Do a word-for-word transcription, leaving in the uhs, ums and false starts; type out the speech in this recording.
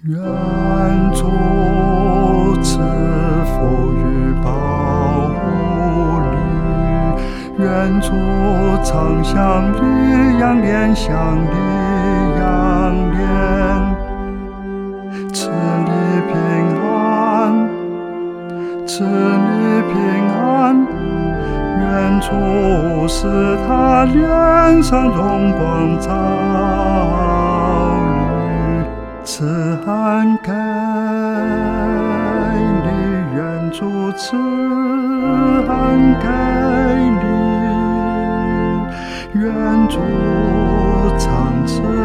愿主赐福与保护你，愿主常相你，仰脸向你仰脸，赐你平安，赐你平安。愿主使他脸上荣光照你，赐安给你，愿主赐安给你，愿主常赐